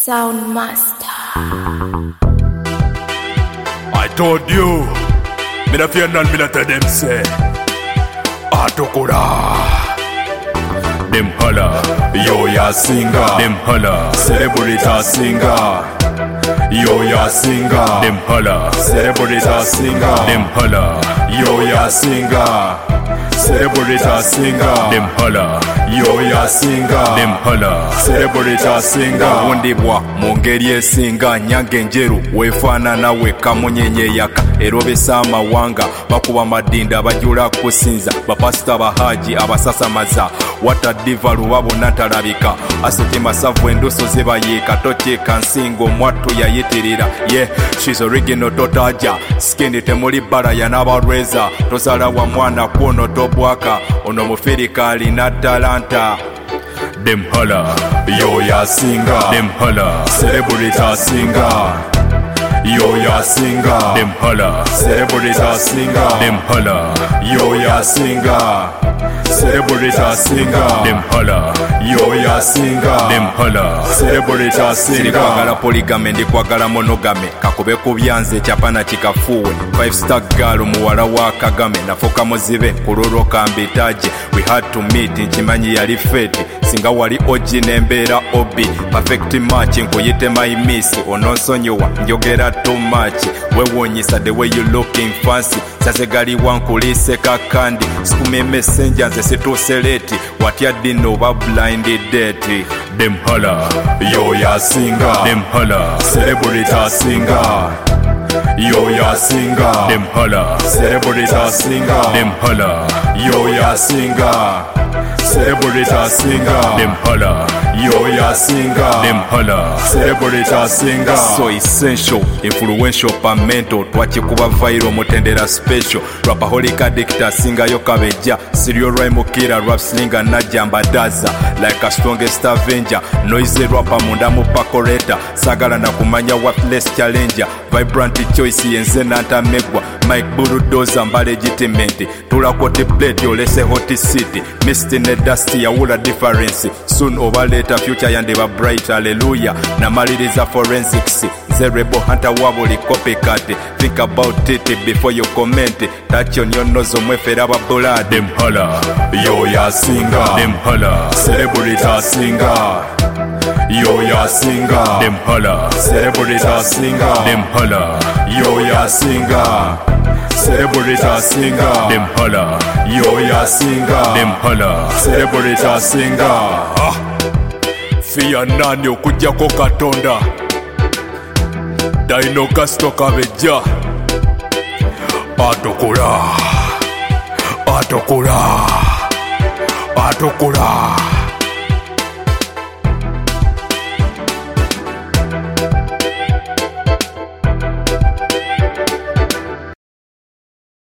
Sound Master. I told you, me not fear none, me not tell them say, Atokura. Them holla, yo ya singer. Them holla, celebrity singer. Yo ya singer. Them holla, celebrity singer. Them holla, yo ya singer. Celebrity singer. Them holla, yo ya singer. Them holla, celebrity singer. Wondibwa mungeri esinga nyange njeru wefaanana we kamunyenye yaka erobesa amawanga bakuba madinda bajula kusinza bapasita bahaji abasasamaza wata diva lubabo natalabika aseke masavu endoso zebayika tokyeka nsingo mwattu yayitirira yeah she's original totaja skin temuli bala yanabarweza tosala wa mwana kuno tobwaka ono mufirika alina talanta. Them holla, yo ya singer. Them holla, celebrity singer. Yo ya singer. Them holla, celebrity singer. Them holla, yo ya singer. Celebrity singer. Them holla, yo ya singer. Them holla, celebrity singer. Sirikwagala polygamy ndikwagala monogamy kakube kubyanze chapana chikafuwe 5-star girl muwala wa Kagame nafoka muzibe kuloroka mbitaje we had to meet nchimanyi yali feti singa wali oji nembera obi perfect match nkuyite my miss ononsonyowa njogera too much wewonyisa the way you looking fancy sase gali wankulise kakandi sikume messenger nze situseleti watya dino ba blinded date. Them holla, yo ya singer. Them holla, celebrity singer. Yo ya singer. Them holla, celebrity singer. Them holla, yo ya singer. Celebrity singer. Them holla, yo ya singer. Them holla, celebrity singer. So essential, influential pa mental twachikuba viral mutendera special rapaholic addictor singer yo kabeja serial rhyme killer rap slinger najamba daza like a strongest avenger noise rapper munda mupakoreta sagala na kumanya worthless challenger vibrant choice yenze nanta megwa Mike Bulldozer mbale legitimate tulakote plate olese hot city misty ne dusty ya wula difference soon over later future yandeba bright hallelujah na maliriza forensics Zerebo hunter wabuli copycat think about it before you comment touch on your nose mwefera blood. Them holla, yo ya singer. Them holla, celebrity singer. Yo ya singer. Them holla, celebrity singer. Them holla, yo ya singer. Celebrity singer. Them holla, yo ya singer. Them holla, celebrity singer. Fiya nani okujjako Katonda Dino Gasto kabeja Atokura Atokura Atokura